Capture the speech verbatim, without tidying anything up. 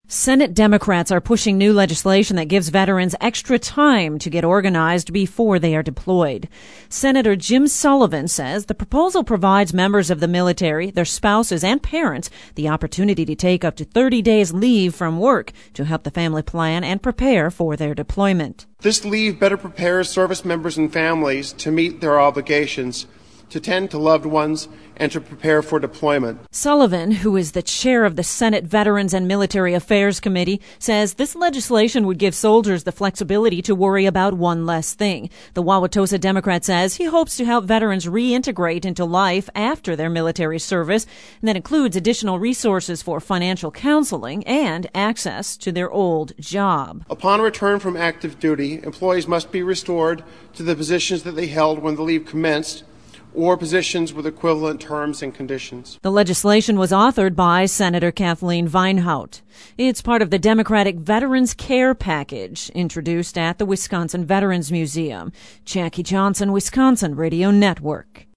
Senate Democrats are pushing new legislation that gives veterans extra time to get organized before they are deployed. Senator Jim Sullivan says the proposal provides members of the military, their spouses, and parents the opportunity to take up to thirty days leave from work to help the family plan and prepare for their deployment. This leave better prepares service members and families to meet their obligations, to tend to loved ones, and to prepare for deployment. Sullivan, who is the chair of the Senate Veterans and Military Affairs Committee, says this legislation would give soldiers the flexibility to worry about one less thing. The Wauwatosa Democrat says he hopes to help veterans reintegrate into life after their military service, and that includes additional resources for financial counseling and access to their old job. Upon return from active duty, employees must be restored to the positions that they held when the leave commenced, or positions with equivalent terms and conditions. The legislation was authored by Senator Kathleen Vinehout. It's part of the Democratic Veterans Care Package introduced at the Wisconsin Veterans Museum. Jackie Johnson, Wisconsin Radio Network.